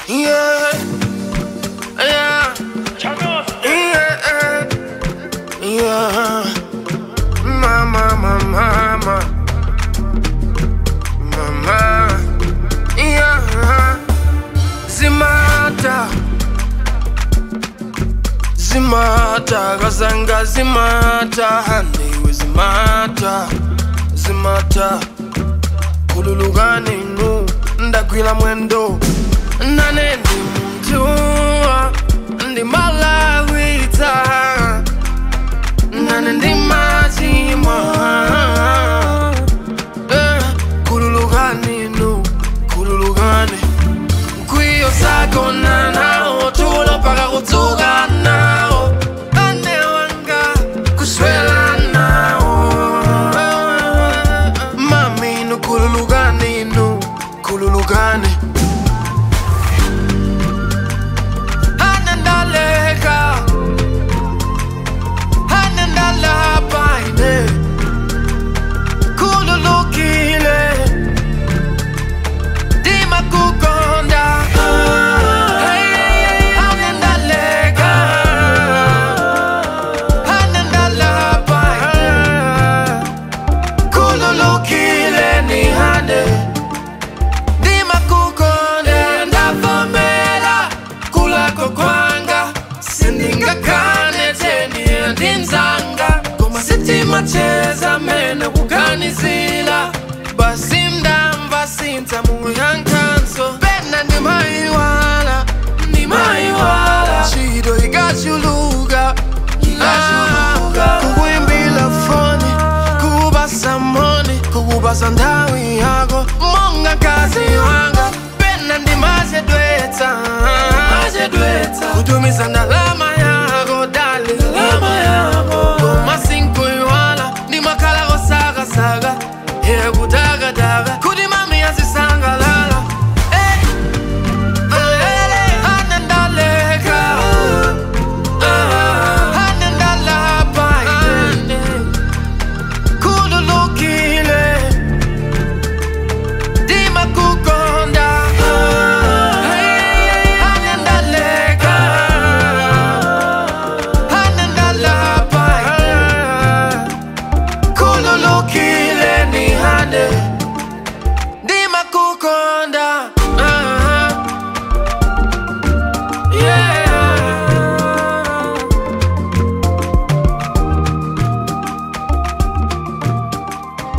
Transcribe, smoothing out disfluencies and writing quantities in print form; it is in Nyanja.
Yeah, yeah, yeah, yeah. Mama, yeah. Zimata, Gazanga, Zimata, Honey, Zimata, Kululugani, no, Ndakwila Mwendo, Nane, Ndimtua, Ndimalakwita, Nane, Ndimazima, Kululugani, no, Kululugani, Kuyo Sako, Nana, Otulo, Paka, Utugana. Kululugani Hanandaleka Hanandala paine Kululukile Dima kukonda Hanandaleka Hanandala paine Kululukile ni hane Macheza mena kuganizila basimdamba sinta muyankanso bena ni maiwala chido igachuluga kuwimbila foni kubasa moni kubasa ndawi yako monga kazi wanga bena ni mazedweta kutumisa ndalama